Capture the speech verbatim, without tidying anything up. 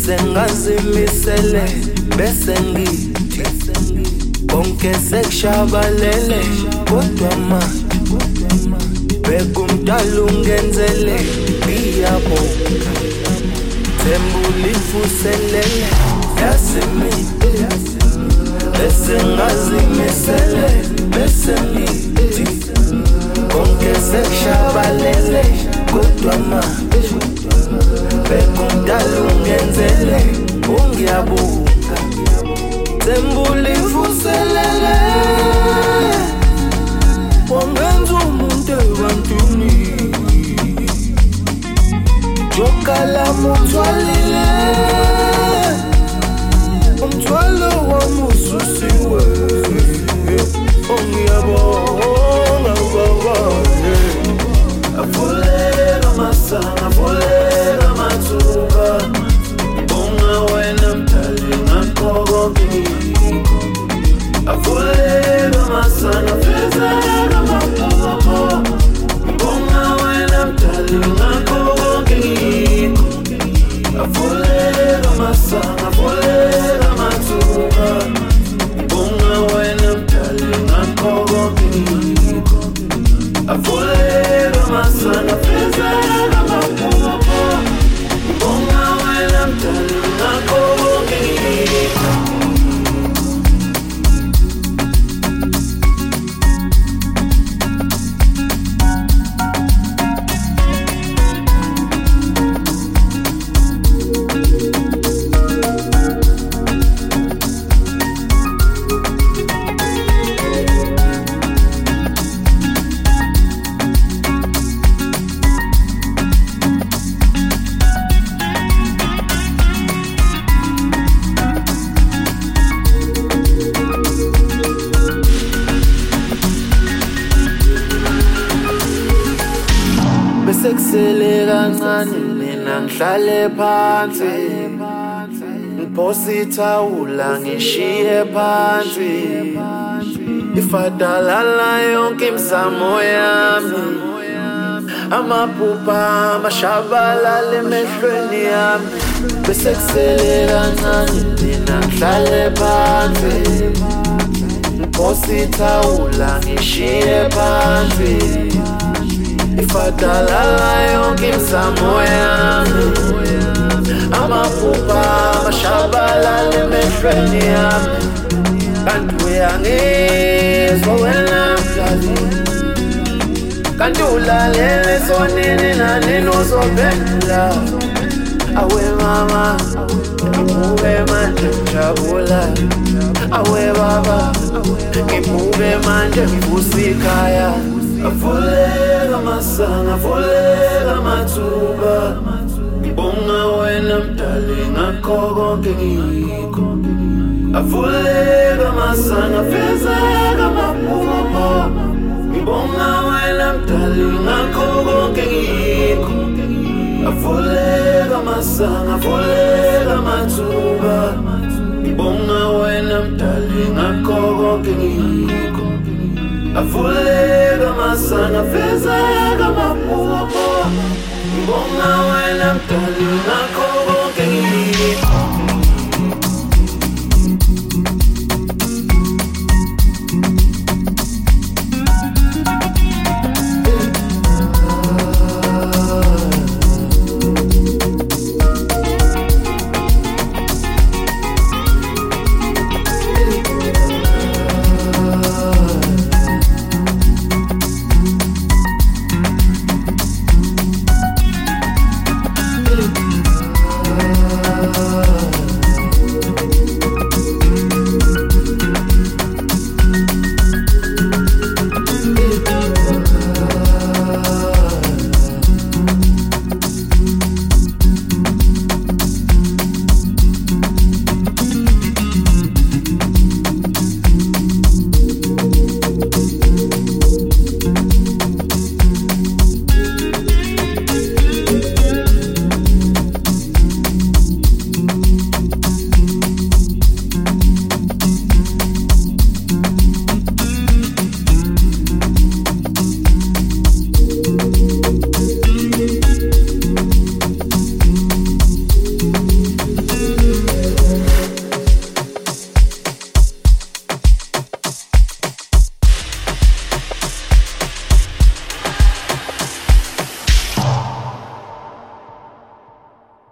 bese ngazimisele bese ngithi konke sekushabalele kodwa manje bekumdala ungenzele ngiyabonga thembula ivuselele yasimi bese ngazimisele bese ngithi konke sekushabalele kodwa manje bekumdala ungenzele ngiyabonga thembula ivuselele wangenza umuntu ebantwini jokala muthwalile umthwalo wami ususiwe ngiyabonga baba afuleka masana afuleka mathuba ngibonga wena mdali ngakho konke afuleka masana fezeka maphupho ngibonga wena mdali ngakho konke afuleka masana afuleka mathuba ngibonga wena mdali ngakho konke afuleka masana fezeka maphupho ngibonga wena mdali ngakho konke Besekusele kancane mina ngihlale phansi ngiphosa ithawula ngishiye phansi ifadalala yonke imizamo yami amaphupha amashabalala emehlweni yami besekusele kancane mina ngihlale phansi ngiphosa ithawula ngishiye phansi ifadalala yonke imizamo yami amaphupha amashabalala emehlweni yami kanti uyangizwa wena mdali kanti ulalele sonini nanini uzophendula awe mama ngibuke manje ngijabula awe baba ngibuke manje ngivusa ikhaya afuleka masana afuleka mathuba ngibonga wena mdali ngakho konke ngikho afuleka masana fezeka maphupho ngibonga wena mdali ngakho konke ngikho afuleka masana afuleka mathuba ngibonga wena mdali ngakho konke ngikho afuleka masana fezeka maphupho ngibonga wena mdali ngakho